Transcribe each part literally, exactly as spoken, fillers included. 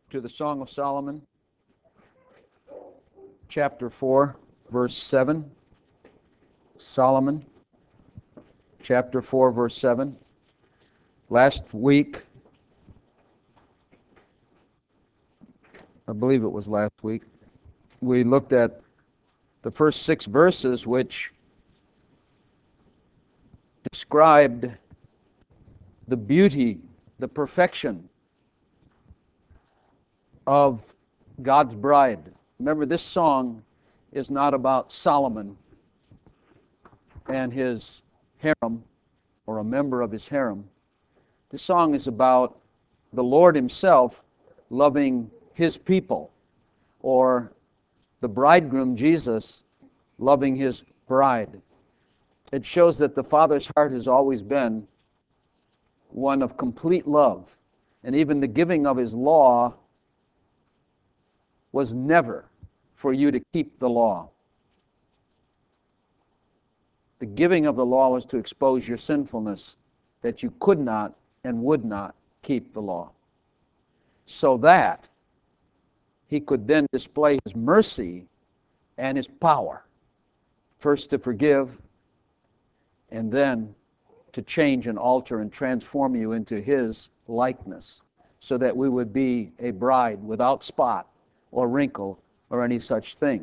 to the Song of Solomon, chapter four, verse seven. Solomon, chapter four, verse seven. Last week, I believe it was last week, we looked at the first six verses which described the beauty, the perfection of God's bride. Remember, this song is not about Solomon and his harem, or a member of his harem. This song is about the Lord himself loving his people, or the bridegroom Jesus loving his bride. It shows that the Father's heart has always been one of complete love, and even the giving of his law was never for you to keep the law. The giving of the law was to expose your sinfulness, that you could not and would not keep the law, so that he could then display his mercy and his power, first to forgive, and then to change and alter and transform you into his likeness, so that we would be a bride without spot or wrinkle or any such thing.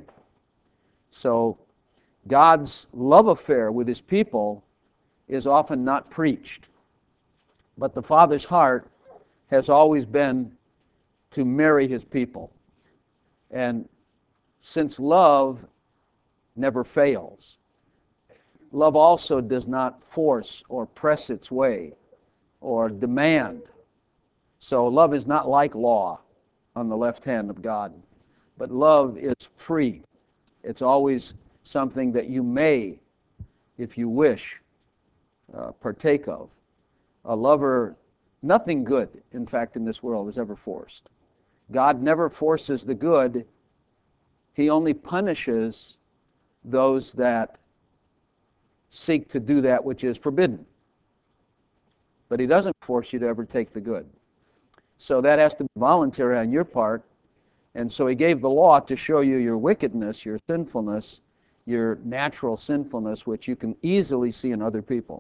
So God's love affair with his people is often not preached, but the Father's heart has always been to marry his people. And since love never fails, love also does not force or press its way or demand. So love is not like law on the left hand of God, but love is free. It's always something that you may, if you wish, uh, partake of. A lover, nothing good, in fact, in this world is ever forced. God never forces the good. He only punishes those that seek to do that which is forbidden. But he doesn't force you to ever take the good. So that has to be voluntary on your part. And so he gave the law to show you your wickedness, your sinfulness, your natural sinfulness, which you can easily see in other people,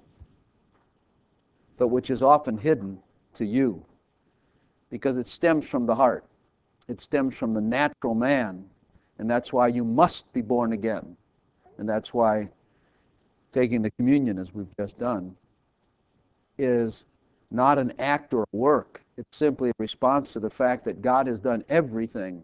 but which is often hidden to you, because it stems from the heart. It stems from the natural man, and that's why you must be born again. And that's why taking the communion, as we've just done, is not an act or a work. It's simply a response to the fact that God has done everything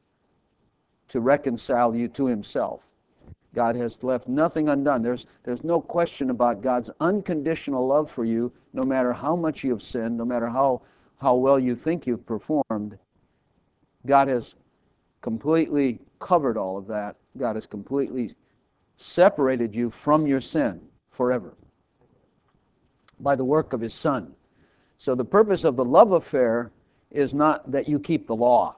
to reconcile you to himself. God has left nothing undone. There's, there's no question about God's unconditional love for you, no matter how much you have sinned, no matter how, how well you think you've performed. God has completely covered all of that. God has completely separated you from your sin forever by the work of his Son. So the purpose of the love affair is not that you keep the law.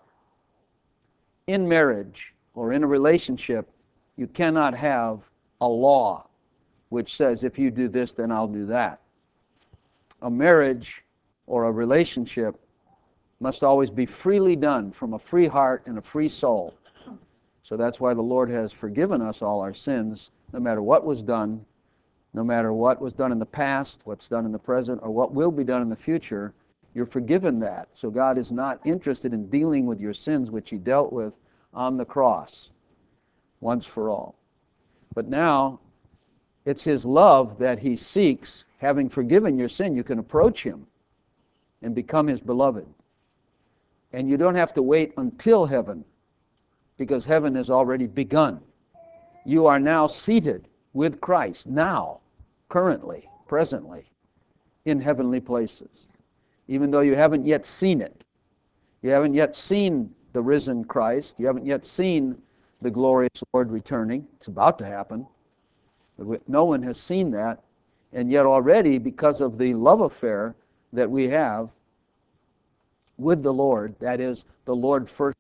In marriage or in a relationship, you cannot have a law which says, if you do this, then I'll do that. A marriage or a relationship must always be freely done from a free heart and a free soul. So that's why the Lord has forgiven us all our sins, no matter what was done, no matter what was done in the past, what's done in the present, or what will be done in the future. You're forgiven that. So God is not interested in dealing with your sins, which he dealt with on the cross once for all. But now it's his love that he seeks. Having forgiven your sin, you can approach him and become his beloved. And you don't have to wait until heaven, because heaven has already begun. You are now seated with Christ, now, currently, presently, in heavenly places, even though you haven't yet seen it. You haven't yet seen the risen Christ. You haven't yet seen the glorious Lord returning. It's about to happen. No one has seen that, and yet already, because of the love affair that we have with the Lord, that is, the Lord first,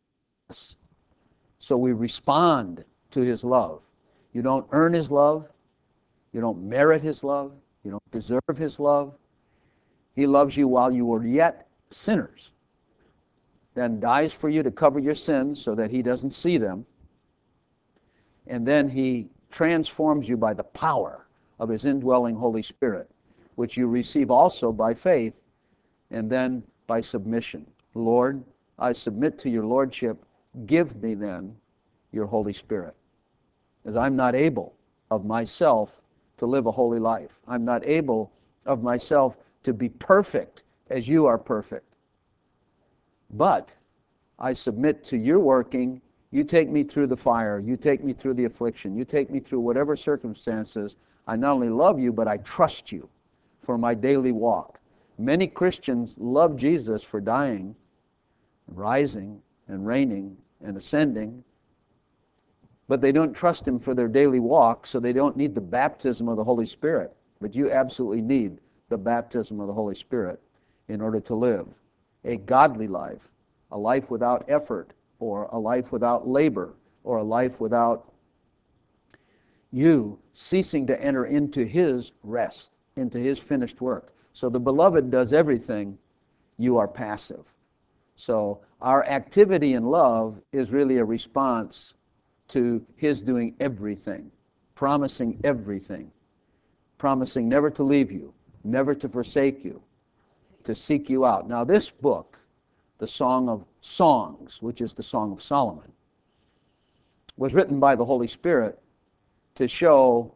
so we respond to his love. You don't earn his love. You don't merit his love. You don't deserve his love. He loves you while you were yet sinners. then dies for you to cover your sins so that he doesn't see them. And then he transforms you by the power of his indwelling Holy Spirit, which you receive also by faith and then by submission. Lord, I submit to your lordship. Give me then your Holy Spirit, as I'm not able of myself to live a holy life. I'm not able of myself to be perfect as you are perfect. But I submit to your working. You take me through the fire. You take me through the affliction. You take me through whatever circumstances. I not only love you, but I trust you for my daily walk. Many Christians love Jesus for dying, rising, and reigning, and ascending, but they don't trust him for their daily walk, so they don't need the baptism of the Holy Spirit. But you absolutely need the baptism of the Holy Spirit in order to live a godly life, a life without effort, or a life without labor, or a life without you ceasing to enter into his rest, into his finished work. So the beloved does everything, you are passive. So our activity in love is really a response to his doing everything, promising everything, promising never to leave you, never to forsake you, to seek you out. Now this book, the Song of Songs, which is the Song of Solomon, was written by the Holy Spirit to show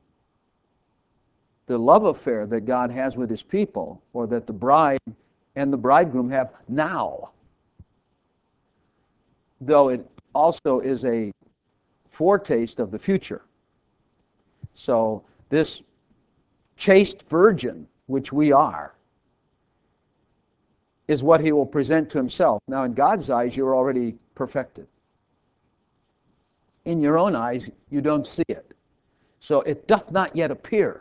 the love affair that God has with his people, or that the bride and the bridegroom have now. Though it also is a foretaste of the future. So this chaste virgin, which we are, is what he will present to himself. Now in God's eyes, you're already perfected. In your own eyes, you don't see it. So it doth not yet appear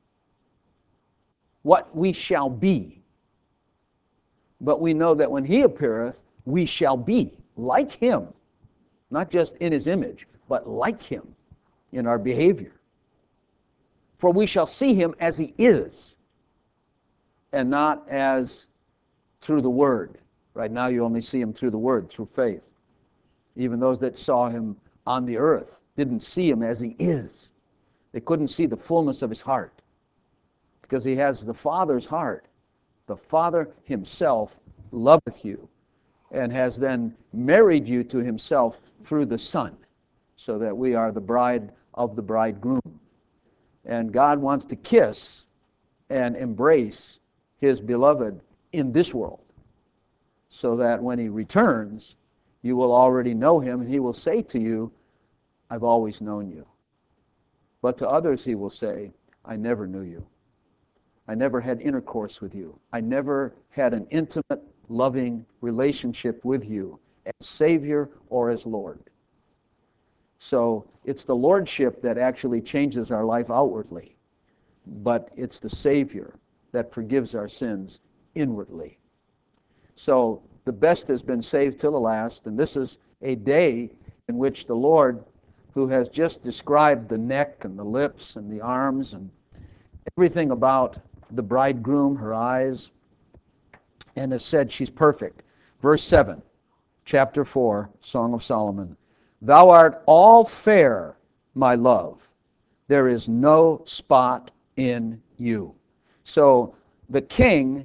what we shall be. But we know that when he appeareth, we shall be like him, not just in his image, but like him in our behavior. For we shall see him as he is, and not as through the word. Right now you only see him through the word, through faith. Even those that saw him on the earth didn't see him as he is. They couldn't see the fullness of his heart, because he has the Father's heart. The Father himself loveth you, and has then married you to himself through the Son, so that we are the bride of the bridegroom. And God wants to kiss and embrace his beloved in this world, so that when he returns, you will already know him, and he will say to you, I've always known you. But to others he will say, I never knew you. I never had intercourse with you. I never had an intimate, loving relationship with you as Savior or as Lord. So it's the Lordship that actually changes our life outwardly, but it's the Savior that forgives our sins inwardly. So the best has been saved till the last, and this is a day in which the Lord, who has just described the neck and the lips and the arms and everything about the bridegroom, her eyes, and has said she's perfect. Verse seven, chapter four, Song of Solomon. Thou art all fair, my love. There is no spot in you. So the king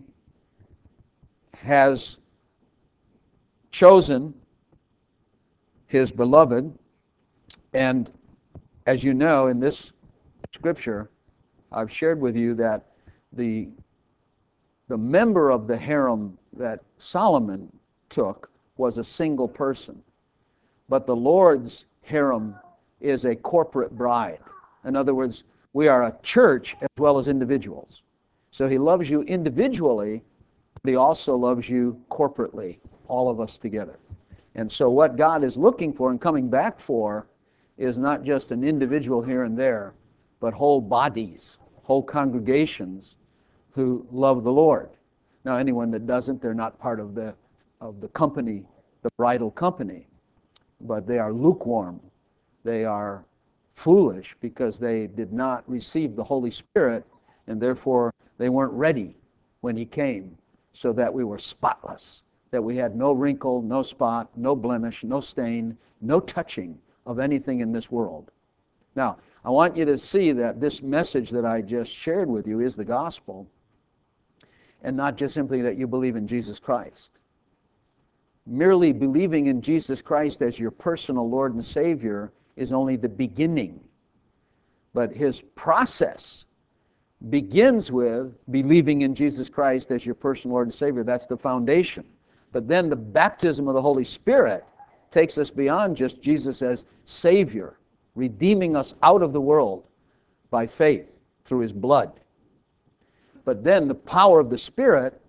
has chosen his beloved, and as you know, in this scripture, I've shared with you that the the member of the harem that Solomon took was a single person. But the Lord's harem is a corporate bride. In other words, we are a church as well as individuals. So he loves you individually, but he also loves you corporately, all of us together. And so what God is looking for and coming back for is not just an individual here and there, but whole bodies, whole congregations who love the Lord. Now anyone that doesn't, they're not part of the of the company, the bridal company, but they are lukewarm. They are foolish because they did not receive the Holy Spirit, and therefore they weren't ready when he came, so that we were spotless, that we had no wrinkle, no spot, no blemish, no stain, no touching of anything in this world. Now, I want you to see that this message that I just shared with you is the gospel, and not just simply that you believe in Jesus Christ. Merely believing in Jesus Christ as your personal Lord and Savior is only the beginning. But his process begins with believing in Jesus Christ as your personal Lord and Savior. That's the foundation. But then the baptism of the Holy Spirit takes us beyond just Jesus as Savior, redeeming us out of the world by faith through his blood. But then the power of the Spirit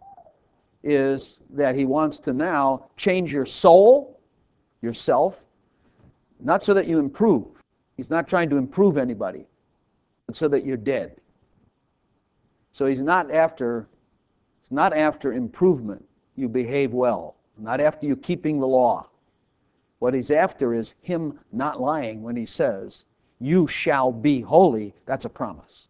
is that he wants to now change your soul, yourself, not so that you improve. He's not trying to improve anybody, but so that you're dead. So he's not after, it's not after improvement. You behave well. Not after you keeping the law. What he's after is him not lying when he says, you shall be holy. That's a promise.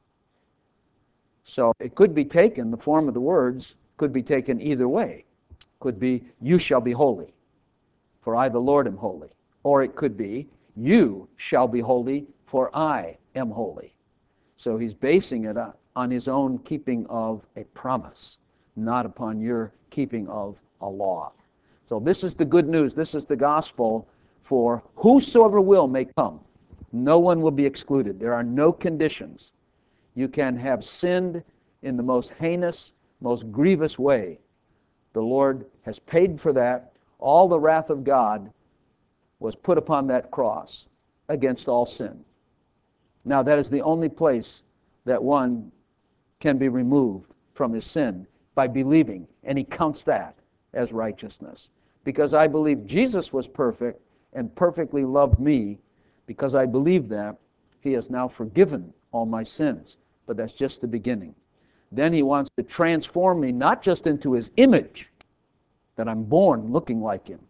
So it could be taken, the form of the words could be taken either way. Could be, you shall be holy, for I the Lord am holy. Or it could be, you shall be holy, for I am holy. So he's basing it on his own keeping of a promise, not upon your keeping of a law. So this is the good news. This is the gospel for whosoever will may come. No one will be excluded. There are no conditions. You can have sinned in the most heinous, most grievous way. The Lord has paid for that. All the wrath of God was put upon that cross against all sin. Now that is the only place that one can be removed from his sin, by believing, and he counts that as righteousness. Because I believe Jesus was perfect and perfectly loved me, because I believe that, he has now forgiven all my sins. But that's just the beginning. Then he wants to transform me not just into his image, that I'm born looking like him,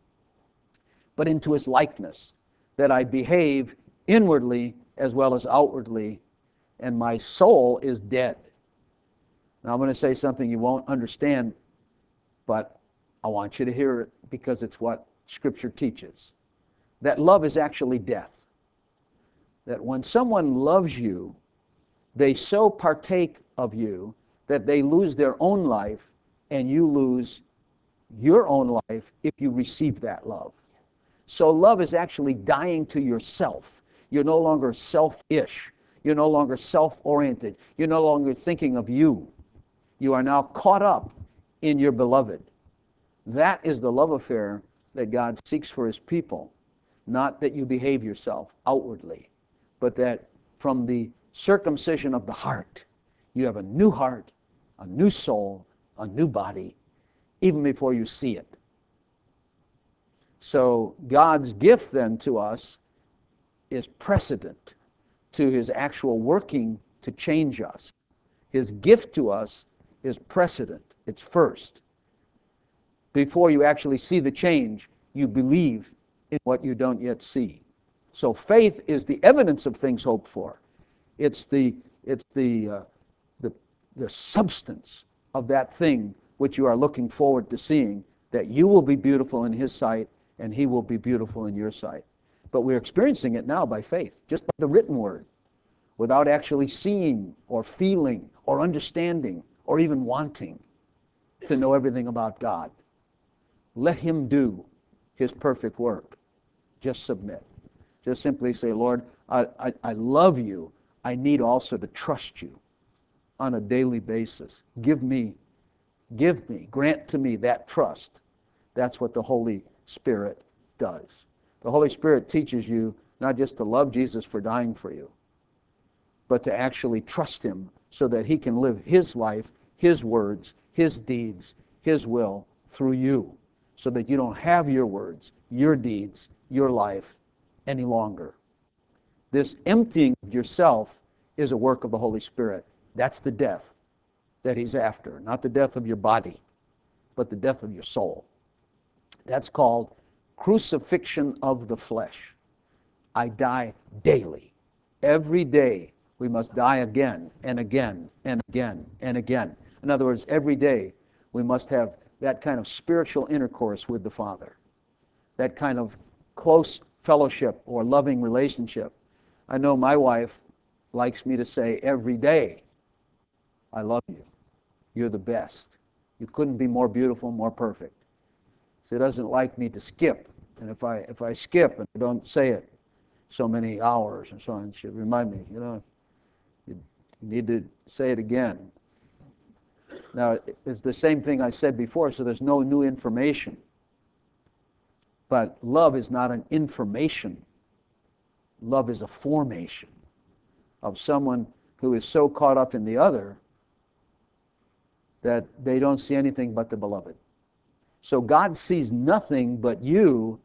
but into his likeness, that I behave inwardly as well as outwardly, and my soul is dead. Now I'm going to say something you won't understand, but I want you to hear it because it's what Scripture teaches. That love is actually death. That when someone loves you, they so partake of you that they lose their own life and you lose your own life if you receive that love. So love is actually dying to yourself. You're no longer selfish. You're no longer self-oriented. You're no longer thinking of you. You are now caught up in your beloved. That is the love affair that God seeks for his people. Not that you behave yourself outwardly, but that from the circumcision of the heart, you have a new heart, a new soul, a new body, even before you see it. So God's gift then to us is precedent to his actual working to change us. His gift to us is precedent. It's first. Before you actually see the change, you believe in what you don't yet see. So faith is the evidence of things hoped for. It's the it's the uh, the the substance of that thing which you are looking forward to seeing, that you will be beautiful in his sight and he will be beautiful in your sight. But we're experiencing it now by faith, just by the written word, without actually seeing or feeling or understanding or even wanting to know everything about God. Let him do his perfect work. Just submit. Just simply say, Lord, I, I, I love you. I need also to trust you on a daily basis. Give me, give me, grant to me that trust. That's what the Holy Spirit does. The Holy Spirit teaches you not just to love Jesus for dying for you, but to actually trust him so that he can live his life, his words, his deeds, his will through you, so that you don't have your words, your deeds, your life any longer. This emptying of yourself is a work of the Holy Spirit. That's the death that he's after. Not the death of your body, but the death of your soul. That's called crucifixion of the flesh. I die daily. Every day we must die again and again and again and again. In other words, every day we must have that kind of spiritual intercourse with the Father, that kind of close fellowship or loving relationship. I know my wife likes me to say every day, I love you. You're the best. You couldn't be more beautiful, more perfect. She doesn't like me to skip. And if I if I skip and I don't say it so many hours and so on, she'll remind me, you know, you need to say it again. Now, it's the same thing I said before, so there's no new information. But love is not an information. Love is a formation of someone who is so caught up in the other that they don't see anything but the beloved. So God sees nothing but you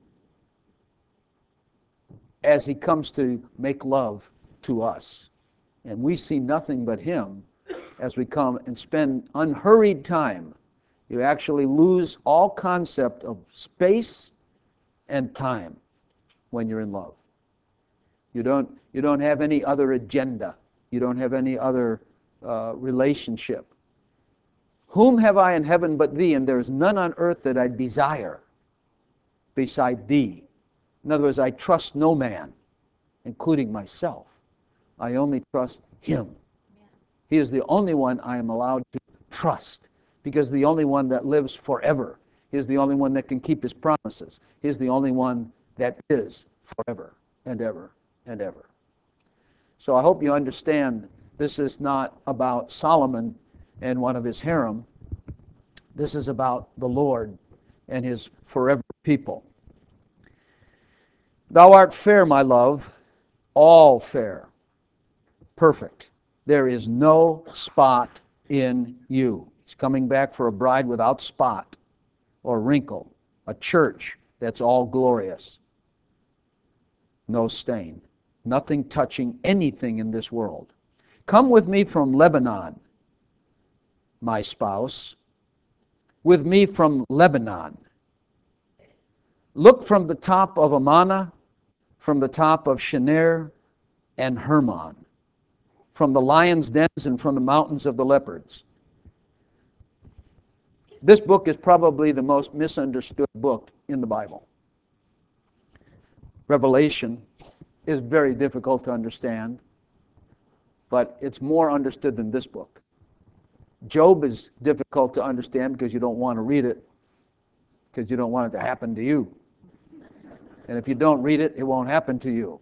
as he comes to make love to us. And we see nothing but him as we come and spend unhurried time. You actually lose all concept of space and time when you're in love. You don't, you don't have any other agenda. You don't have any other uh, relationship. Whom have I in heaven but thee, and there is none on earth that I desire beside thee. In other words, I trust no man, including myself. I only trust him. He is the only one I am allowed to trust, because the only one that lives forever. He is the only one that can keep his promises. He is the only one that is forever and ever and ever. So I hope you understand this is not about Solomon and one of his harem. This is about the Lord and his forever people. Thou art fair, my love, all fair, perfect. There is no spot in you. He's coming back for a bride without spot or wrinkle, a church that's all glorious, no stain, nothing touching anything in this world. Come with me from Lebanon, my spouse, with me from Lebanon. Look from the top of Amana, from the top of Shenir and Hermon, from the lions' dens and from the mountains of the leopards. This book is probably the most misunderstood book in the Bible. Revelation is very difficult to understand, but it's more understood than this book. Job is difficult to understand because you don't want to read it, because you don't want it to happen to you. And if you don't read it, it won't happen to you.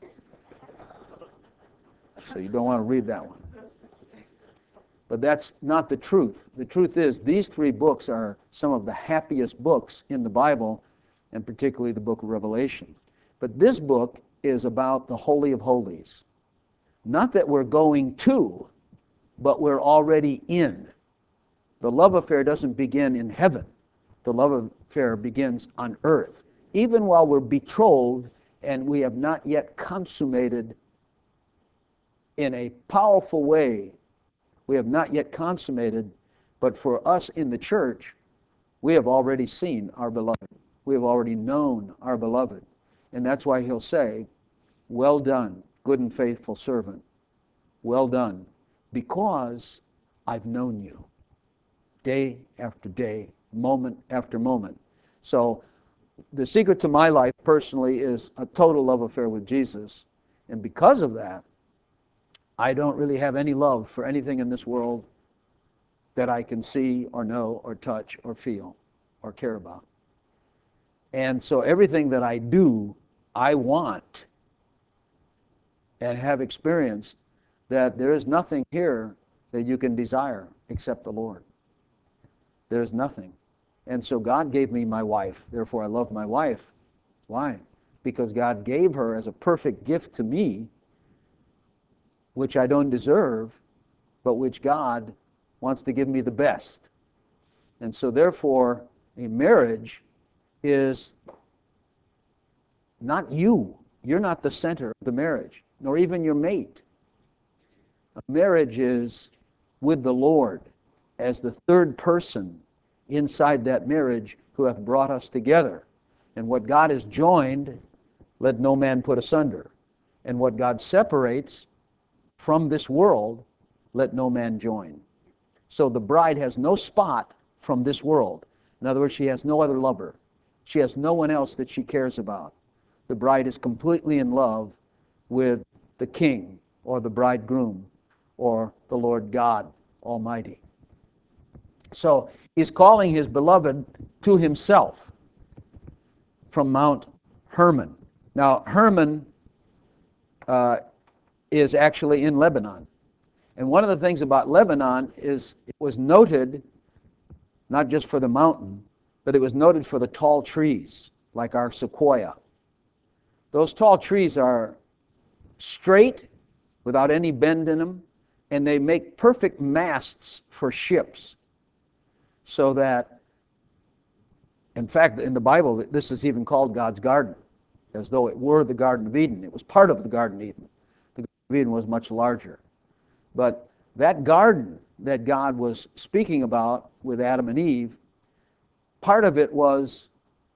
So you don't want to read that one. But that's not the truth. The truth is these three books are some of the happiest books in the Bible, and particularly the book of Revelation. But this book is about the Holy of Holies. Not that we're going to, but we're already in. The love affair doesn't begin in heaven. The love affair begins on earth. Even while we're betrothed and we have not yet consummated in a powerful way, we have not yet consummated, but for us in the church, we have already seen our beloved. We have already known our beloved. And that's why he'll say, well done, good and faithful servant. Well done, because I've known you day after day, moment after moment. So the secret to my life personally is a total love affair with Jesus. And because of that, I don't really have any love for anything in this world that I can see or know or touch or feel or care about. And so everything that I do, I want and have experienced that there is nothing here that you can desire except the Lord. There's nothing. And so God gave me my wife. Therefore, I love my wife. Why? Because God gave her as a perfect gift to me, which I don't deserve, but which God wants to give me the best. And so therefore, a marriage is not you. You're not the center of the marriage, nor even your mate. A marriage is with the Lord as the third person inside that marriage who hath brought us together. And what God has joined, let no man put asunder. And what God separates from this world, let no man join. So the bride has no spot from this world. In other words, she has no other lover. She has no one else that she cares about. The bride is completely in love with the king or the bridegroom or the Lord God Almighty. So he's calling his beloved to himself from Mount Hermon. Now, Hermon uh, is actually in Lebanon. And one of the things about Lebanon is it was noted not just for the mountain, but it was noted for the tall trees, like our sequoia. Those tall trees are straight, without any bend in them, and they make perfect masts for ships. So that, in fact, in the Bible, this is even called God's garden, as though it were the Garden of Eden. It was part of the Garden of Eden. The Garden of Eden was much larger. But that garden that God was speaking about with Adam and Eve, part of it was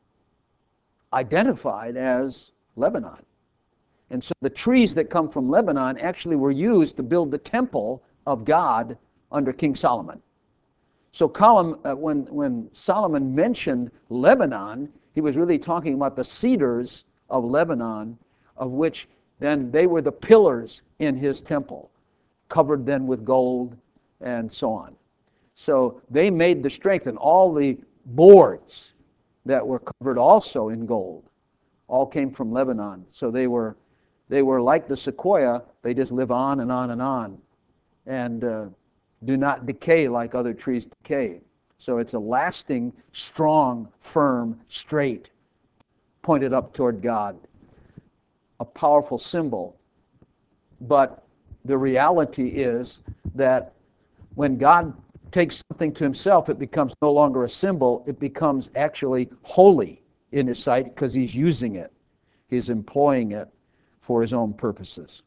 identified as Lebanon. And so the trees that come from Lebanon actually were used to build the temple of God under King Solomon. So Colum, uh, when, when Solomon mentioned Lebanon, he was really talking about the cedars of Lebanon, of which then they were the pillars in his temple, covered then with gold and so on. So they made the strength, and all the boards that were covered also in gold all came from Lebanon. So they were they were like the sequoia. They just live on and on and on, and uh, do not decay like other trees decay. So it's a lasting, strong, firm, straight, pointed up toward God, a powerful symbol. But the reality is that when God takes something to himself, it becomes no longer a symbol. It becomes actually holy in his sight because he's using it. He's employing it for his own purposes.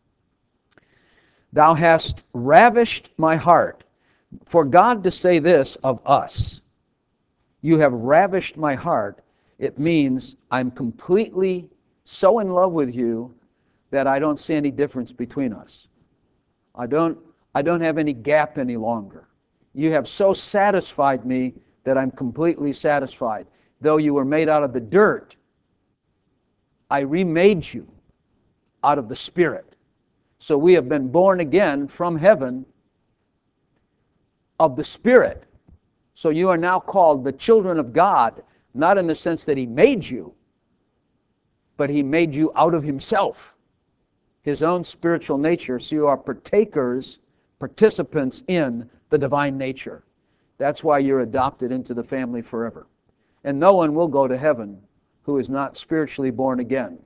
Thou hast ravished my heart. For God to say this of us, you have ravished my heart, it means I'm completely so in love with you that I don't see any difference between us. I don't, I don't have any gap any longer. You have so satisfied me that I'm completely satisfied. Though you were made out of the dirt, I remade you out of the Spirit. So we have been born again from heaven of the Spirit. So you are now called the children of God, not in the sense that he made you, but he made you out of himself, his own spiritual nature. So you are partakers, participants in the divine nature. That's why you're adopted into the family forever. And no one will go to heaven who is not spiritually born again.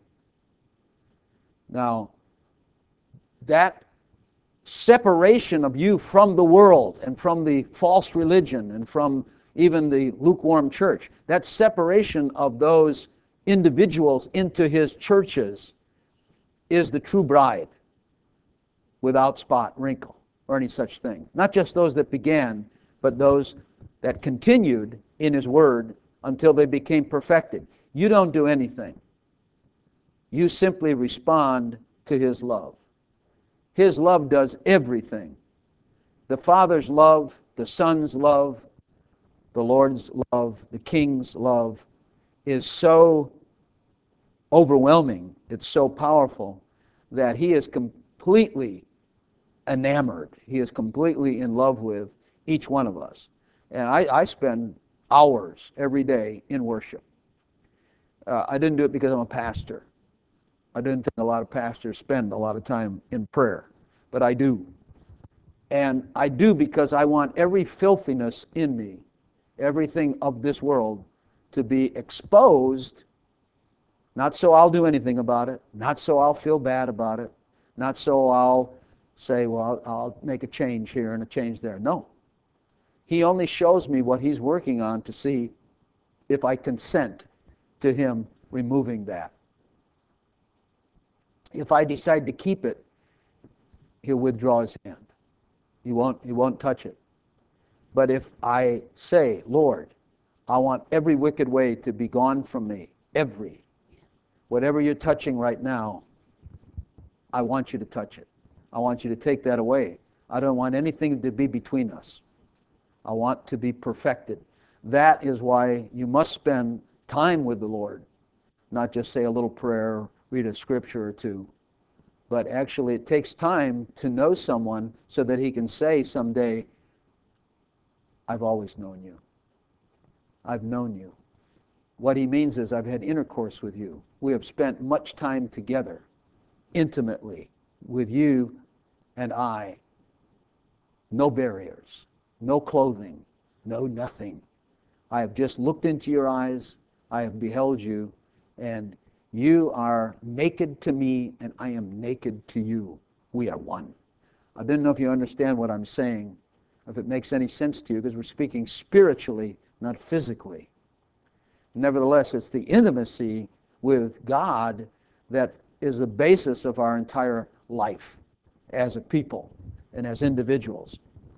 Now, that separation of you from the world and from the false religion and from even the lukewarm church, that separation of those individuals into his churches is the true bride without spot, wrinkle, or any such thing. Not just those that began, but those that continued in his word until they became perfected. You don't do anything. You simply respond to his love. His love does everything. The Father's love, the Son's love, the Lord's love, the King's love is so overwhelming, it's so powerful, that he is completely enamored. He is completely in love with each one of us. And I, I spend hours every day in worship. Uh, I didn't do it because I'm a pastor. I didn't think a lot of pastors spend a lot of time in prayer, but I do. And I do because I want every filthiness in me, everything of this world, to be exposed, not so I'll do anything about it, not so I'll feel bad about it, not so I'll say, well, I'll, I'll make a change here and a change there. No. He only shows me what he's working on to see if I consent to him removing that. If I decide to keep it, he'll withdraw his hand. He won't, he won't touch it. But if I say, Lord, I want every wicked way to be gone from me, every, whatever you're touching right now, I want you to touch it. I want you to take that away. I don't want anything to be between us. I want to be perfected. That is why you must spend time with the Lord, not just say a little prayer, read a scripture or two, but actually it takes time to know someone so that he can say someday, I've always known you. I've known you. What he means is I've had intercourse with you. We have spent much time together, intimately, with you and I. No barriers, no clothing, no nothing. I have just looked into your eyes, I have beheld you, and you are naked to me, and I am naked to you. We are one. I didn't know if you understand what I'm saying, if it makes any sense to you, because we're speaking spiritually, not physically. Nevertheless, it's the intimacy with God that is the basis of our entire life as a people and as individuals.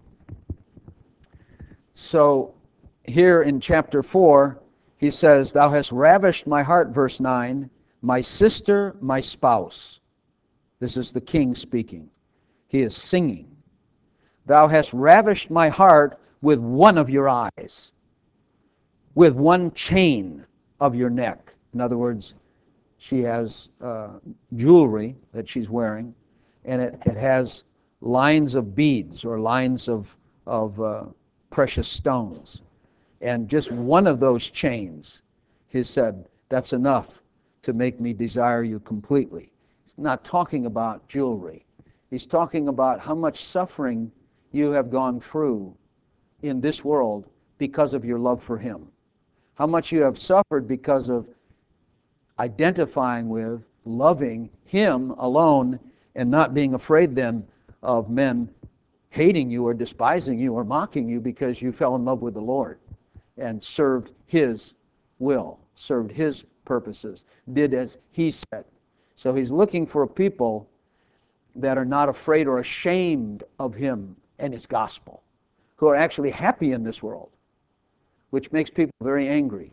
So here in chapter four, he says, Thou hast ravished my heart, verse nine, my sister, my spouse. This is the king speaking. He is singing. Thou hast ravished my heart with one of your eyes, with one chain of your neck. In other words, she has uh, jewelry that she's wearing, and it, it has lines of beads or lines of, of uh, precious stones. And just one of those chains, he said, that's enough to make me desire you completely. He's not talking about jewelry. He's talking about how much suffering you have gone through in this world because of your love for him. How much you have suffered because of identifying with, loving him alone, and not being afraid then of men hating you or despising you or mocking you because you fell in love with the Lord and served his will, served his purposes, did as he said. So he's looking for a people that are not afraid or ashamed of him and his gospel, who are actually happy in this world, which makes people very angry.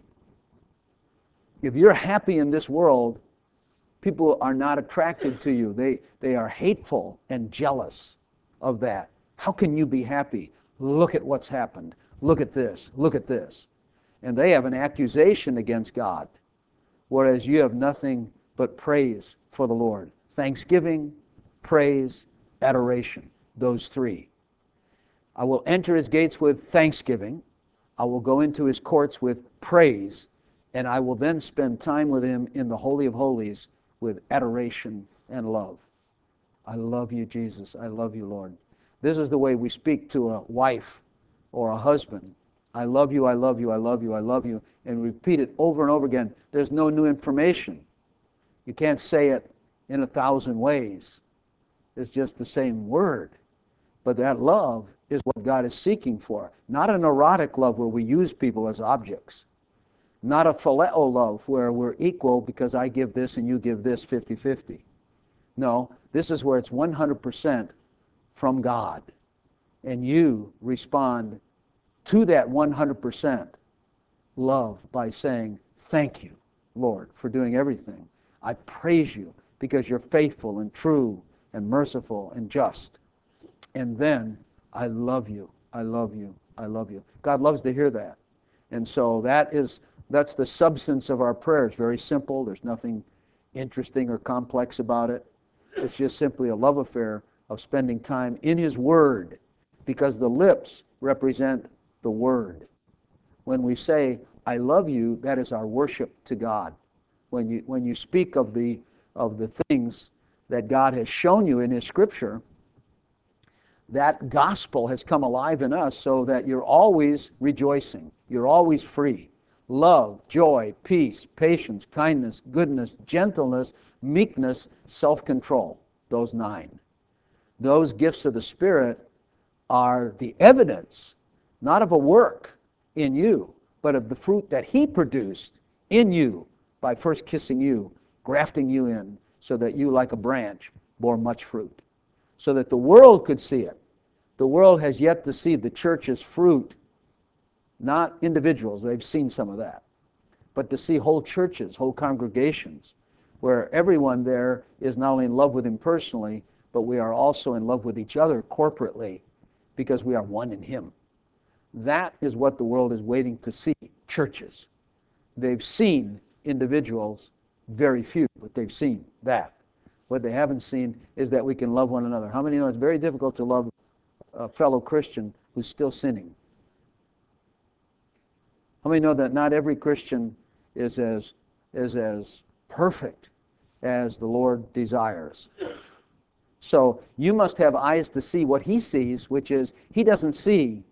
If you're happy in this world, people are not attracted to you. They, they are hateful and jealous of that. How can you be happy? Look at what's happened. Look at this. Look at this. And they have an accusation against God, whereas you have nothing but praise for the Lord. Thanksgiving, praise, adoration, those three. I will enter his gates with thanksgiving. I will go into his courts with praise, and I will then spend time with him in the Holy of Holies with adoration and love. I love you, Jesus. I love you, Lord. This is the way we speak to a wife or a husband. I love you, I love you, I love you, I love you, and repeat it over and over again. There's no new information. You can't say it in a thousand ways. It's just the same word. But that love is what God is seeking for. Not an erotic love where we use people as objects. Not a phileo love where we're equal because I give this and you give this fifty-fifty. No, this is where it's one hundred percent from God. And you respond to that one hundred percent love by saying, thank you, Lord, for doing everything. I praise you because you're faithful and true and merciful and just. And then, I love you, I love you, I love you. God loves to hear that. And so that is, that's the substance of our prayers. Very simple. There's nothing interesting or complex about it. It's just simply a love affair of spending time in his word, because the lips represent the word. When we say, I love you, that is our worship to God. When you, when you speak of the, of the things that God has shown you in his scripture, that gospel has come alive in us so that you're always rejoicing. You're always free. Love, joy, peace, patience, kindness, goodness, gentleness, meekness, self-control. Those nine. Those gifts of the Spirit are the evidence, not of a work in you, but of the fruit that he produced in you by first kissing you, grafting you in, so that you, like a branch, bore much fruit. So that the world could see it. The world has yet to see the church's fruit, not individuals, they've seen some of that, but to see whole churches, whole congregations, where everyone there is not only in love with him personally, but we are also in love with each other corporately, because we are one in him. That is what the world is waiting to see, churches. They've seen individuals, very few, but they've seen that. What they haven't seen is that we can love one another. How many know it's very difficult to love a fellow Christian who's still sinning? How many know that not every Christian is as, is as perfect as the Lord desires? So you must have eyes to see what he sees, which is he doesn't see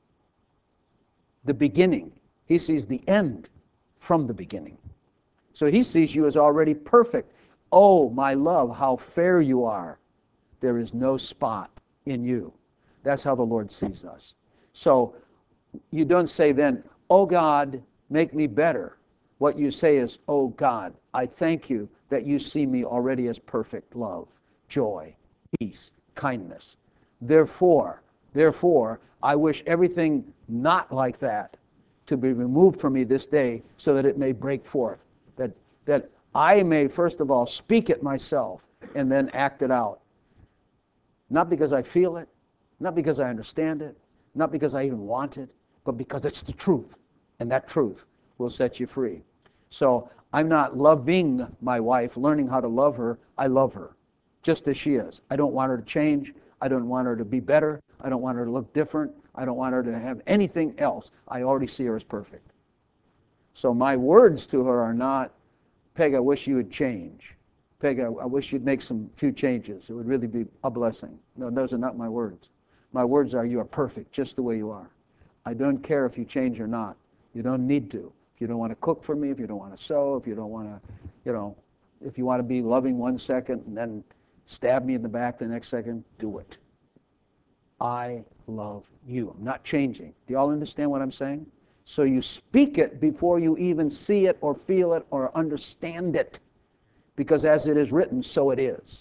the beginning. He sees the end from the beginning. So he sees you as already perfect. Oh, my love, how fair you are. There is no spot in you. That's how the Lord sees us. So you don't say then, oh God, make me better. What you say is, oh God, I thank you that you see me already as perfect love, joy, peace, kindness. Therefore, therefore, I wish everything not like that to be removed from me this day so that it may break forth. That, that I may, first of all, speak it myself and then act it out. Not because I feel it, not because I understand it, not because I even want it, but because it's the truth. And that truth will set you free. So I'm not loving my wife, learning how to love her. I love her just as she is. I don't want her to change. I don't want her to be better. I don't want her to look different. I don't want her to have anything else. I already see her as perfect. So my words to her are not, Peg, I wish you would change. Peg, I, I wish you'd make some few changes. It would really be a blessing. No, those are not my words. My words are, you are perfect just the way you are. I don't care if you change or not. You don't need to. If you don't want to cook for me, if you don't want to sew, if you don't want to, you know, if you want to be loving one second and then stab me in the back the next second, do it. I love you. I'm not changing. Do you all understand what I'm saying? So you speak it before you even see it or feel it or understand it. Because as it is written, so it is.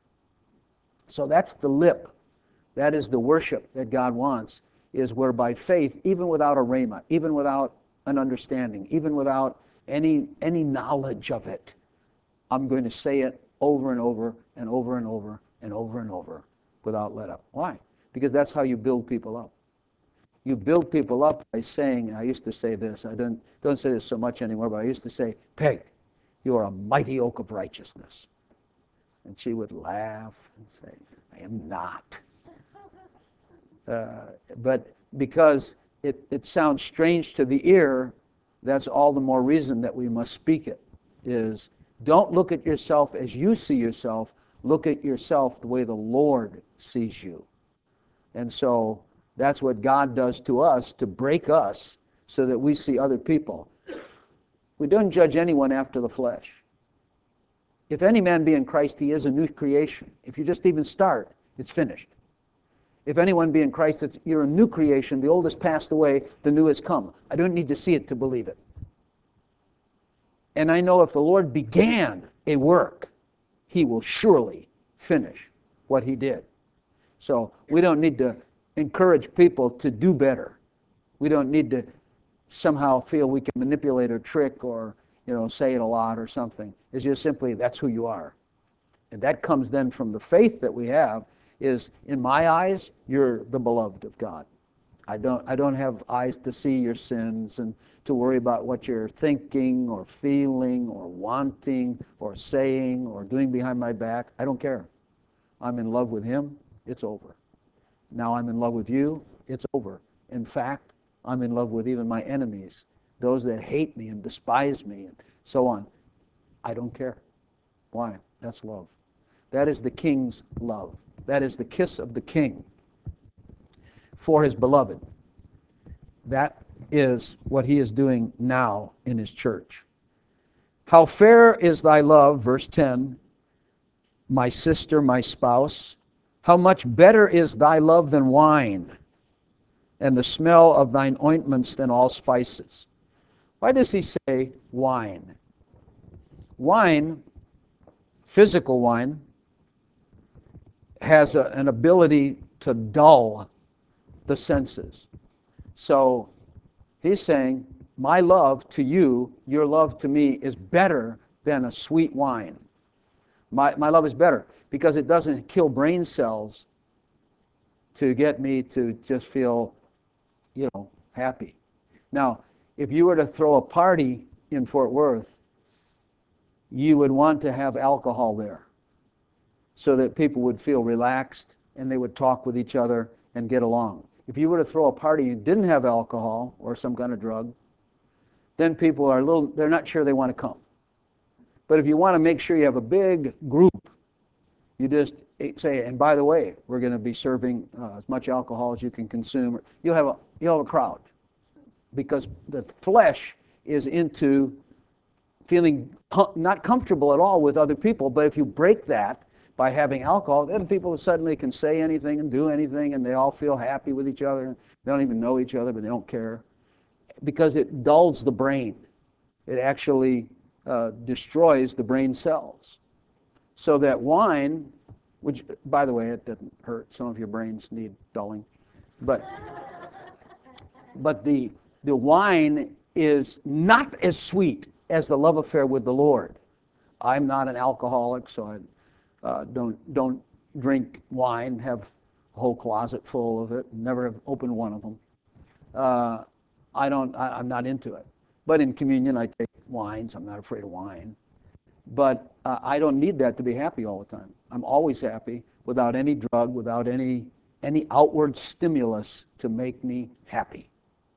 So that's the lip. That is the worship that God wants, is where by faith, even without a rhema, even without an understanding, even without any, any knowledge of it, I'm going to say it over and over and over and over and over and over without let up. Why? Because that's how you build people up. You build people up by saying, I used to say this, I don't, don't say this so much anymore, but I used to say, Peg, you are a mighty oak of righteousness. And she would laugh and say, I am not. Uh, but because it, it sounds strange to the ear, that's all the more reason that we must speak it, is don't look at yourself as you see yourself, look at yourself the way the Lord sees you. And so that's what God does to us, to break us so that we see other people. We don't judge anyone after the flesh. If any man be in Christ, he is a new creation. If you just even start, it's finished. If anyone be in Christ, it's, you're a new creation. The old has passed away, the new has come. I don't need to see it to believe it. And I know if the Lord began a work, he will surely finish what he did. So we don't need to encourage people to do better. We don't need to somehow feel we can manipulate or trick or, you know, say it a lot or something. It's just simply that's who you are. And that comes then from the faith that we have is, in my eyes, you're the beloved of God. I don't, I don't have eyes to see your sins and to worry about what you're thinking or feeling or wanting or saying or doing behind my back. I don't care. I'm in love with him. It's over. Now I'm in love with you. It's over. In fact, I'm in love with even my enemies, those that hate me and despise me and so on. I don't care. Why? That's love. That is the king's love. That is the kiss of the king for his beloved. That is what he is doing now in his church. How fair is thy love, verse ten, my sister, my spouse. How much better is thy love than wine, and the smell of thine ointments than all spices. Why does he say wine? Wine, physical wine, has a, an ability to dull the senses. So he's saying, my love to you, your love to me is better than a sweet wine. My, my love is better because it doesn't kill brain cells to get me to just feel, you know, happy. Now, if you were to throw a party in Fort Worth, you would want to have alcohol there so that people would feel relaxed and they would talk with each other and get along. If you were to throw a party and didn't have alcohol or some kind of drug, then people are a little, they're not sure they want to come. But if you want to make sure you have a big group, you just say, and by the way, we're going to be serving uh, as much alcohol as you can consume. You'll have a, you'll have a crowd, because the flesh is into feeling not comfortable at all with other people. But if you break that by having alcohol, then people suddenly can say anything and do anything, and they all feel happy with each other. They don't even know each other, but they don't care, because it dulls the brain. It actually uh, destroys the brain cells. So that wine, which, by the way, it doesn't hurt. Some of your brains need dulling. But, but the, the wine is not as sweet as the love affair with the Lord. I'm not an alcoholic, so I uh, don't, don't drink wine, have a whole closet full of it, never have opened one of them. Uh, I don't, I, I'm not into it. But in communion, I take wines. I'm not afraid of wine. But uh, I don't need that to be happy all the time. I'm always happy without any drug, without any, any outward stimulus to make me happy.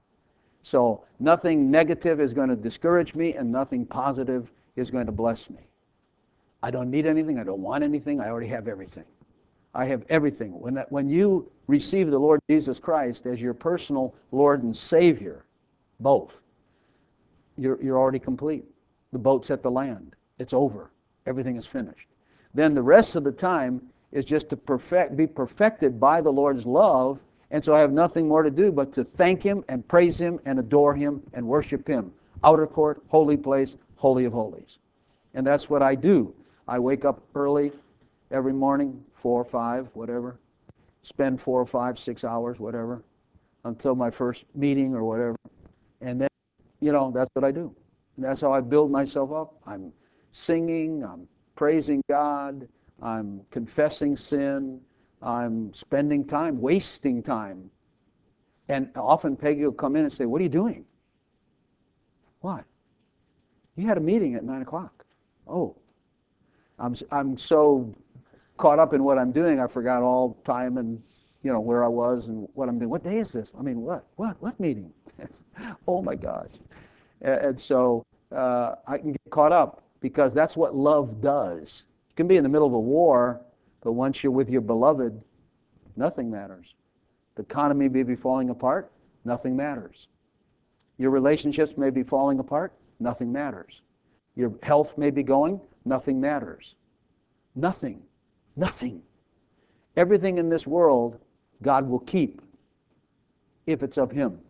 So nothing negative is going to discourage me, and nothing positive is going to bless me. I don't need anything. I don't want anything. I already have everything. I have everything. When, that, when you receive the Lord Jesus Christ as your personal Lord and Savior, both, you're, you're already complete. The boat's at the land. It's over. Everything is finished. Then the rest of the time is just to perfect, be perfected by the Lord's love, and so I have nothing more to do but to thank Him and praise Him and adore Him and worship Him. Outer court, holy place, holy of holies. And that's what I do. I wake up early every morning, four or five, whatever, spend four or five, six hours, whatever, until my first meeting or whatever. And then, you know, that's what I do. And that's how I build myself up. I'm singing, I'm praising God, I'm confessing sin, I'm spending time, wasting time. And often Peggy will come in and say, "What are you doing?" "What?" "You had a meeting at nine o'clock. "Oh, I'm, I'm so caught up in what I'm doing, I forgot all time and, you know, where I was and what I'm doing. What day is this? I mean, what? What? What meeting?" Oh my gosh. And so uh, I can get caught up, because that's what love does. You can be in the middle of a war, but once you're with your beloved, nothing matters. The economy may be falling apart, nothing matters. Your relationships may be falling apart, nothing matters. Your health may be going, nothing matters. Nothing. Nothing. Everything in this world, God will keep if it's of Him.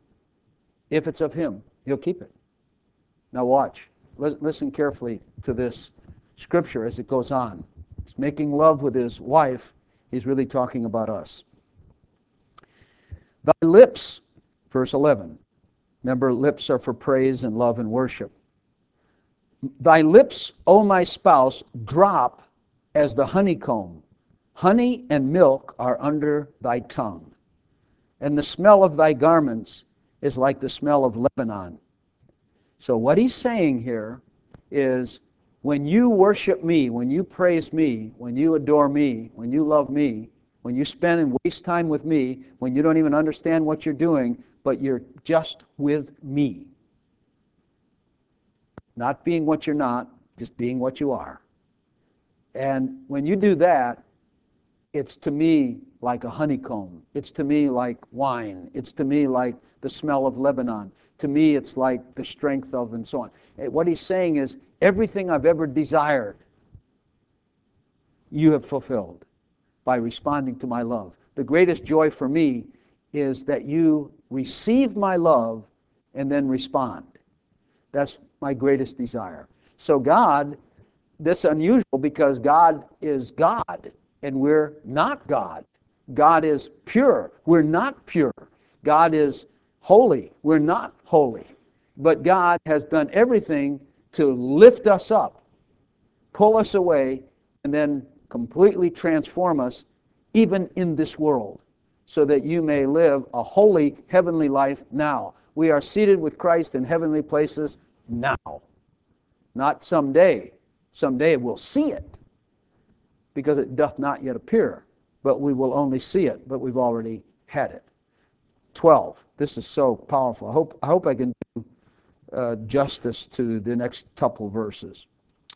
If it's of Him, He'll keep it. Now watch. Listen carefully to this scripture as it goes on. He's making love with his wife. He's really talking about us. Thy lips, verse eleven. Remember, lips are for praise and love and worship. Thy lips, O my spouse, drop as the honeycomb. Honey and milk are under thy tongue. And the smell of thy garments is like the smell of Lebanon. So what he's saying here is, when you worship me, when you praise me, when you adore me, when you love me, when you spend and waste time with me, when you don't even understand what you're doing, but you're just with me. Not being what you're not, just being what you are. And when you do that, it's to me like a honeycomb. It's to me like wine. It's to me like the smell of Lebanon. To me, it's like the strength of, and so on. What he's saying is, everything I've ever desired, you have fulfilled by responding to my love. The greatest joy for me is that you receive my love and then respond. That's my greatest desire. So God, that's unusual, because God is God and we're not God. God is pure. We're not pure. God is holy. We're not holy. But God has done everything to lift us up, pull us away, and then completely transform us, even in this world. so that you may live a holy heavenly life now. We are seated with Christ in heavenly places now, not someday. Someday we'll see it, because it doth not yet appear, but we will only see it, but we've already had it. twelve. This is so powerful. I hope I hope I can do uh, justice to the next couple verses.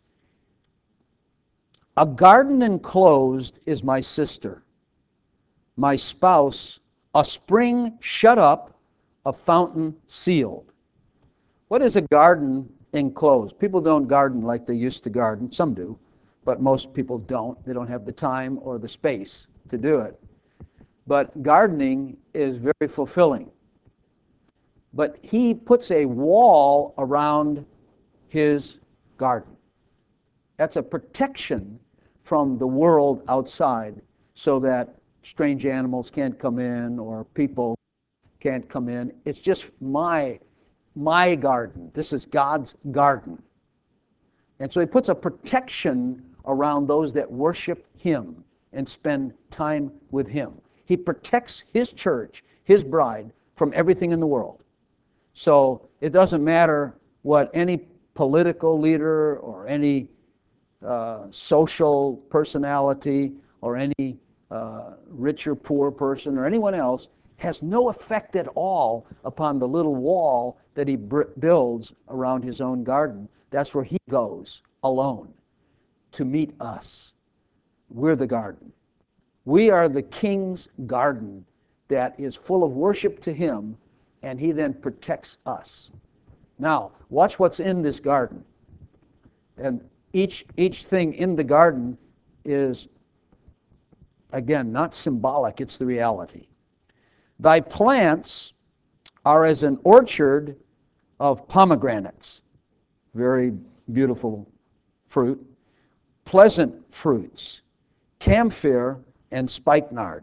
A garden enclosed is my sister, my spouse, a spring shut up, a fountain sealed. What is a garden enclosed? People don't garden like they used to garden. Some do, but most people don't. They don't have the time or the space to do it. But gardening is very fulfilling. But he puts a wall around his garden. That's a protection from the world outside, so that strange animals can't come in or people can't come in. It's just my, my garden. This is God's garden. And so he puts a protection around those that worship him and spend time with him. He protects his church, his bride, from everything in the world. So it doesn't matter what any political leader or any uh, social personality or any uh, rich or poor person or anyone else, has no effect at all upon the little wall that he br- builds around his own garden. That's where he goes alone to meet us. We're the garden. We are the King's garden that is full of worship to him, and he then protects us. Now, watch what's in this garden. And each, each thing in the garden is, again, not symbolic, it's the reality. Thy plants are as an orchard of pomegranates, very beautiful fruit, pleasant fruits, camphor and spikenard.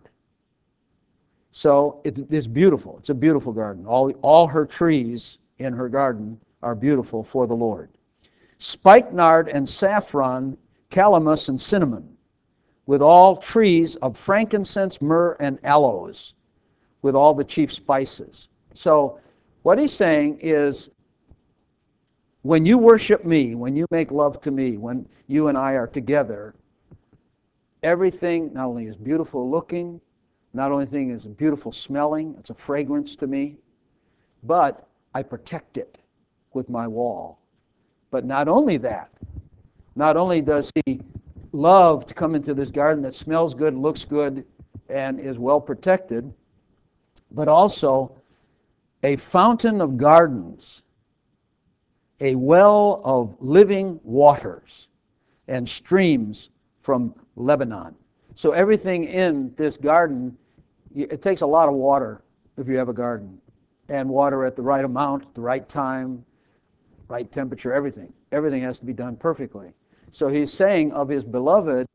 So it is beautiful. It's a beautiful garden. All, all her trees in her garden are beautiful for the Lord. Spikenard and saffron, calamus and cinnamon, with all trees of frankincense, myrrh, and aloes, with all the chief spices. So what he's saying is, when you worship me, when you make love to me, when you and I are together, everything not only is beautiful looking, not only thing is beautiful smelling, it's a fragrance to me, but I protect it with my wall. But not only that, not only does he love to come into this garden that smells good, looks good, and is well protected, but also a fountain of gardens, a well of living waters, and streams from Lebanon. So everything in this garden, it takes a lot of water if you have a garden, and water at the right amount, the right time, right temperature, everything. Everything has to be done perfectly. So he's saying of his beloved,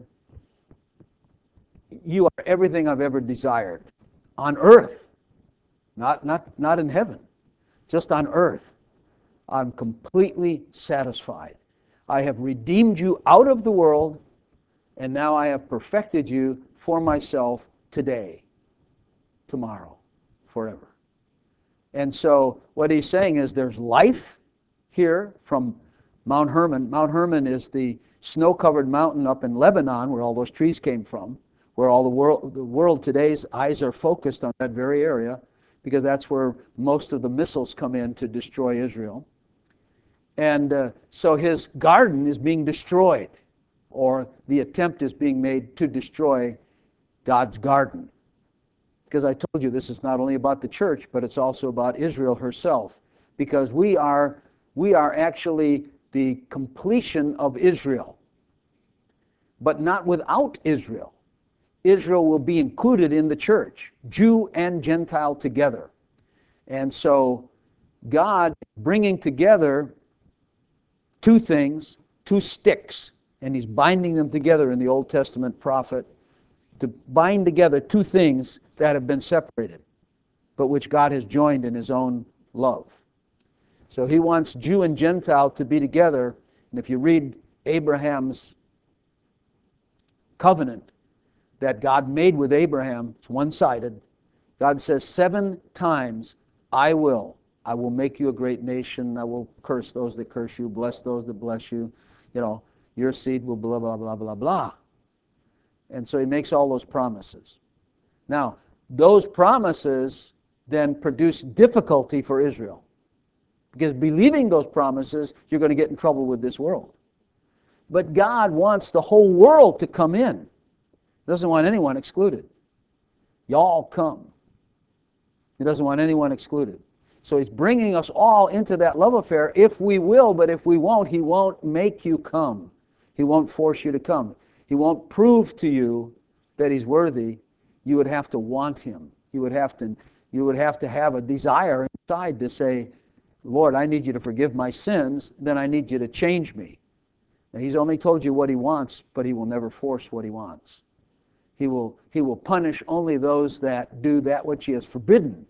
you are everything I've ever desired on earth, not, not, not in heaven, just on earth. I'm completely satisfied. I have redeemed you out of the world, and now I have perfected you for myself today, tomorrow, forever. And so what he's saying is there's life here from Mount Hermon. Mount Hermon is the snow-covered mountain up in Lebanon where all those trees came from, where all the world, the world today's eyes are focused on that very area, because that's where most of the missiles come in to destroy Israel. And uh, so his garden is being destroyed, or the attempt is being made to destroy God's garden. Because I told you this is not only about the church, but it's also about Israel herself. Because we are, we are actually the completion of Israel, but not without Israel. Israel will be included in the church, Jew and Gentile together. And so God bringing together two things, two sticks, and he's binding them together in the Old Testament prophet, to bind together two things that have been separated, but which God has joined in his own love. So he wants Jew and Gentile to be together. And if you read Abraham's covenant that God made with Abraham, it's one-sided. God says seven times, I will. I will make you a great nation. I will curse those that curse you, bless those that bless you. You know, your seed will blah, blah, blah, blah, blah. And so he makes all those promises. Now, those promises then produce difficulty for Israel. Because believing those promises, you're going to get in trouble with this world. But God wants the whole world to come in. He doesn't want anyone excluded. Y'all come. He doesn't want anyone excluded. So he's bringing us all into that love affair if we will, but if we won't, he won't make you come. He won't force you to come. He won't prove to you that he's worthy. You would have to want him. You would have to, you would have to have a desire inside to say, Lord, I need you to forgive my sins, then I need you to change me. Now, he's only told you what he wants, but he will never force what he wants. He will, he will punish only those that do that which he has forbidden.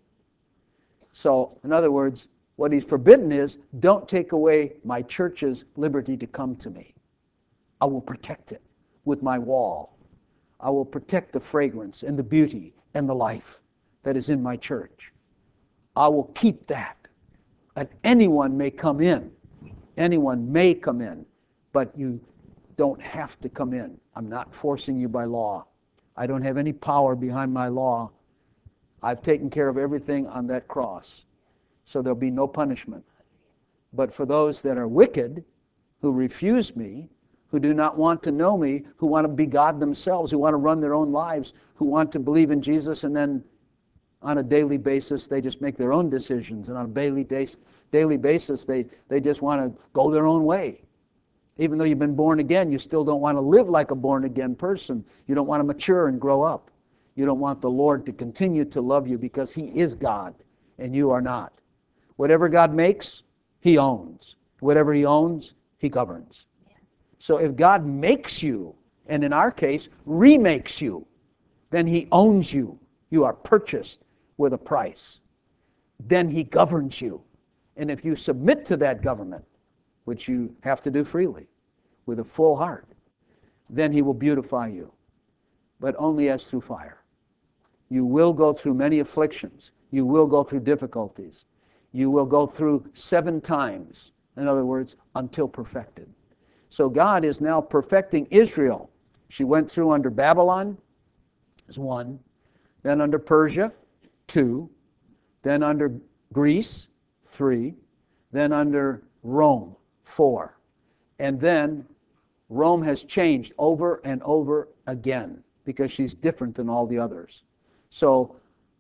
So, in other words, what he's forbidden is, don't take away my church's liberty to come to me. I will protect it with my wall. I will protect the fragrance and the beauty and the life that is in my church. I will keep that. And anyone may come in. Anyone may come in, but you don't have to come in. I'm not forcing you by law. I don't have any power behind my law. I've taken care of everything on that cross. So there'll be no punishment. But for those that are wicked, who refuse me, who do not want to know me, who want to be God themselves, who want to run their own lives, who want to believe in Jesus, and then on a daily basis they just make their own decisions, and on a daily, daily basis they, they just want to go their own way. Even though you've been born again, you still don't want to live like a born-again person. You don't want to mature and grow up. You don't want the Lord to continue to love you because he is God and you are not. Whatever God makes, he owns. Whatever he owns, he governs. So if God makes you, and in our case, remakes you, then he owns you. You are purchased with a price. Then he governs you. And if you submit to that government, which you have to do freely, with a full heart, then he will beautify you, but only as through fire. You will go through many afflictions. You will go through difficulties. You will go through seven times, in other words, until perfected. So God is now perfecting Israel. She went through under Babylon, is one, then under Persia, two, then under Greece, three, then under Rome, four. And then Rome has changed over and over again because she's different than all the others. So,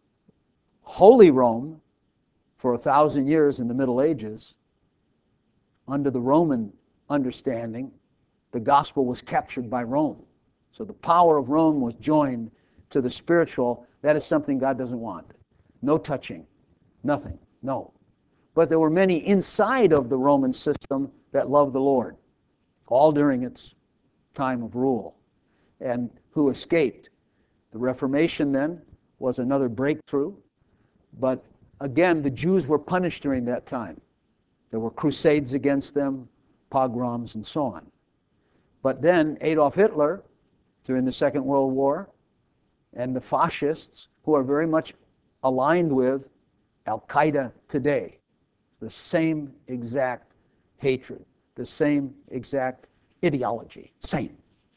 Holy Rome, for a thousand years in the Middle Ages, under the Roman understanding, the gospel was captured by Rome. So the power of Rome was joined to the spiritual. That is something God doesn't want. No touching, nothing, no. But there were many inside of the Roman system that loved the Lord, all during its time of rule, and who escaped. The Reformation then was another breakthrough, but again, the Jews were punished during that time. There were crusades against them, pogroms, and so on. But then Adolf Hitler, during the Second World War, and the fascists, who are very much aligned with Al-Qaeda today, the same exact hatred, the same exact ideology, same.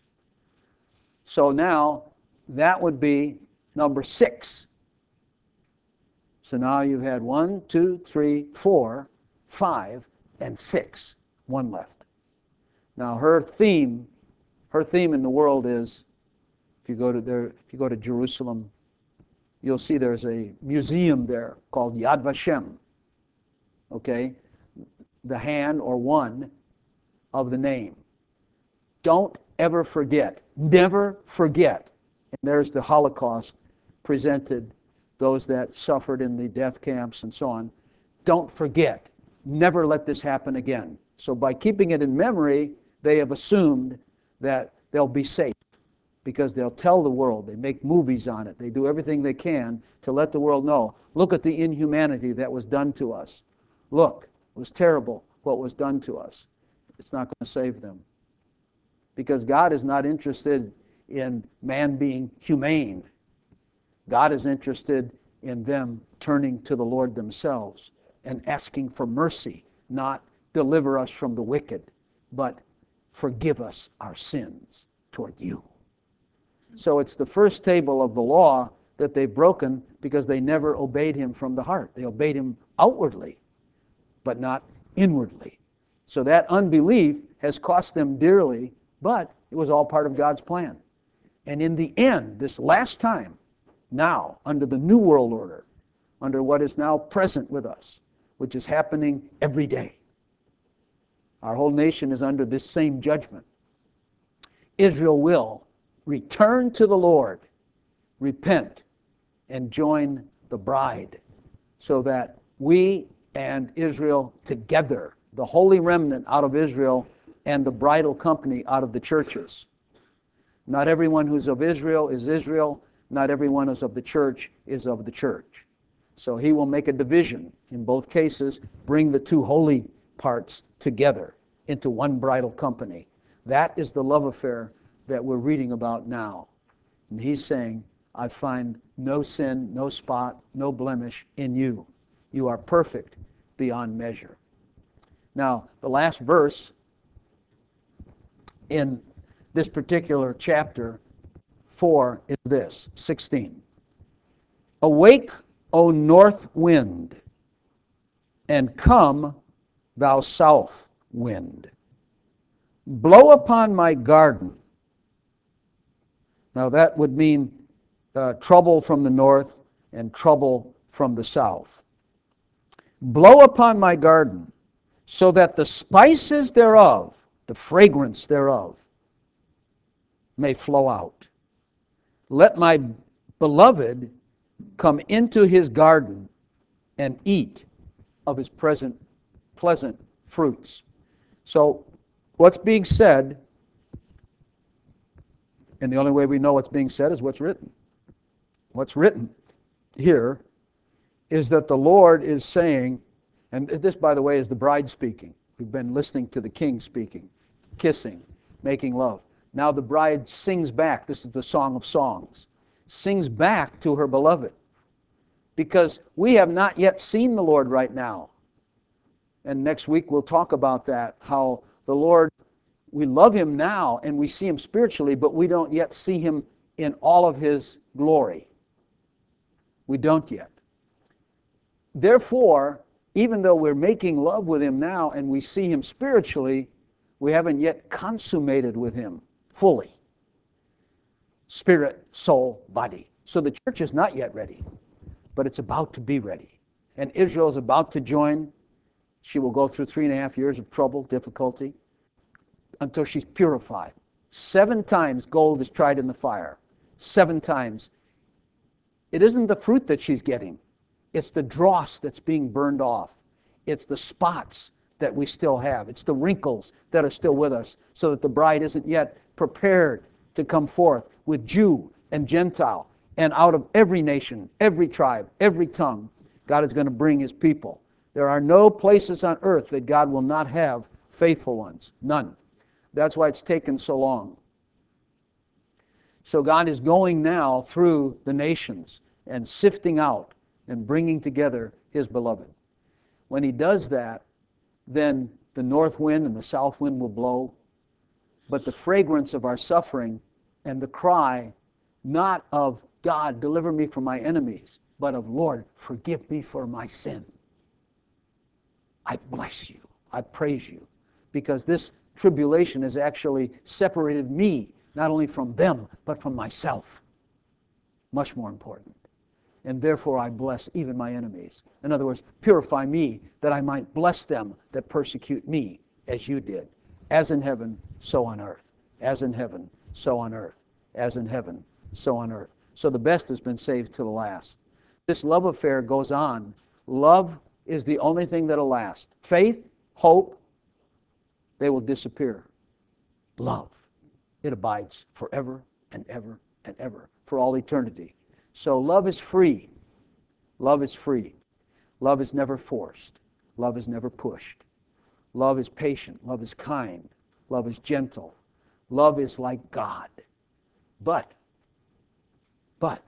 So now, that would be number six. So now you've had one, two, three, four, five, and six. One left. Now her theme, her theme in the world is, if you go to there, if you go to Jerusalem, you'll see there's a museum there called Yad Vashem. Okay, the hand or one of the name. Don't ever forget. Never forget. And there's the Holocaust presented, those that suffered in the death camps and so on. Don't forget. Never let this happen again. So by keeping it in memory, they have assumed that they'll be safe because they'll tell the world. They make movies on it. They do everything they can to let the world know. Look at the inhumanity that was done to us. Look, it was terrible what was done to us. It's not going to save them. Because God is not interested in man being humane. God is interested in them turning to the Lord themselves and asking for mercy, not deliver us from the wicked, but forgive us our sins toward you. So it's the first table of the law that they've broken because they never obeyed him from the heart. They obeyed him outwardly, but not inwardly. So that unbelief has cost them dearly, but it was all part of God's plan. And in the end, this last time, now, under the new world order, under what is now present with us, which is happening every day, our whole nation is under this same judgment. Israel will return to the Lord, repent, and join the bride, so that we and Israel together, the holy remnant out of Israel and the bridal company out of the churches. Not everyone who's of Israel is Israel. Not everyone who's of the church is of the church. So he will make a division in both cases, bring the two holy parts together into one bridal company. That is the love affair that we're reading about now. And he's saying, I find no sin, no spot, no blemish in you. You are perfect beyond measure. Now, the last verse in this particular chapter four is this, sixteen. Awake, O north wind, and come, thou south wind. Blow upon my garden. Now that would mean uh, trouble from the north and trouble from the south. Blow upon my garden, so that the spices thereof, the fragrance thereof, may flow out. Let my beloved come into his garden and eat of his present pleasant fruits. So what's being said, and the only way we know what's being said is what's written. What's written here is that the Lord is saying, and this, by the way, is the bride speaking. We've been listening to the king speaking, kissing, making love. Now the bride sings back. This is the Song of Songs. Sings back to her beloved. Because we have not yet seen the Lord right now. And next week we'll talk about that, how the Lord, we love him now and we see him spiritually, but we don't yet see him in all of his glory. We don't yet. Therefore, even though we're making love with him now and we see him spiritually, we haven't yet consummated with him fully. Spirit, soul, body. So the church is not yet ready, but it's about to be ready. And Israel is about to join. She will go through three and a half years of trouble, difficulty, until she's purified. Seven times gold is tried in the fire. Seven times. It isn't the fruit that she's getting. It's the dross that's being burned off. It's the spots that we still have. It's the wrinkles that are still with us, so that the bride isn't yet prepared to come forth with Jew and Gentile. And out of every nation, every tribe, every tongue, God is going to bring his people. There are no places on earth that God will not have faithful ones. None. That's why it's taken so long. So God is going now through the nations and sifting out and bringing together his beloved. When he does that, then the north wind and the south wind will blow, but the fragrance of our suffering and the cry, not of God, deliver me from my enemies, but of Lord, forgive me for my sin. I bless you. I praise you. Because this tribulation has actually separated me, not only from them, but from myself. Much more important. And therefore I bless even my enemies. In other words, purify me that I might bless them that persecute me, as you did. As in heaven, so on earth. As in heaven, so on earth. As in heaven, so on earth. So the best has been saved to the last. This love affair goes on. Love is the only thing that'll last. Faith, hope, they will disappear. Love, it abides forever and ever and ever, for all eternity. So love is free. Love is free. Love is never forced. Love is never pushed. Love is patient. Love is kind. Love is gentle. Love is like God. But, but,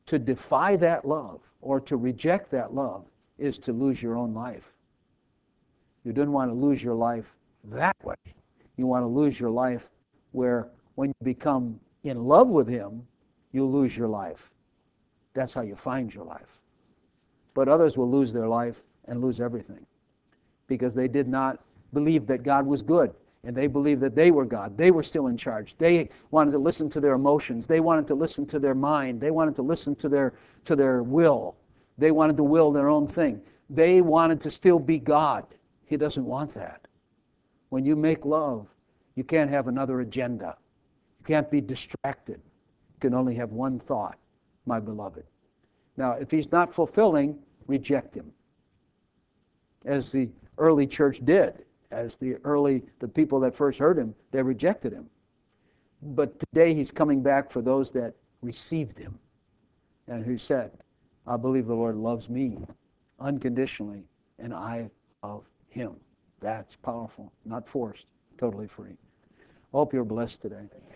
To defy that love or to reject that love is to lose your own life. You didn't want to lose your life that way. You want to lose your life where when you become in love with him, you lose your life. That's how you find your life. But others will lose their life and lose everything because they did not believe that God was good, and they believed that they were God. They were still in charge. They wanted to listen to their emotions. They wanted to listen to their mind. They wanted to listen to their, to their will. They wanted to will their own thing. They wanted to still be God. He doesn't want that. When you make love, you can't have another agenda. You can't be distracted. You can only have one thought, my beloved. Now, if he's not fulfilling, reject him. As the early church did, as the early, the people that first heard him, they rejected him. But today he's coming back for those that received him and who said, I believe the Lord loves me unconditionally, and I love him. That's powerful, not forced, totally free. I hope you're blessed today.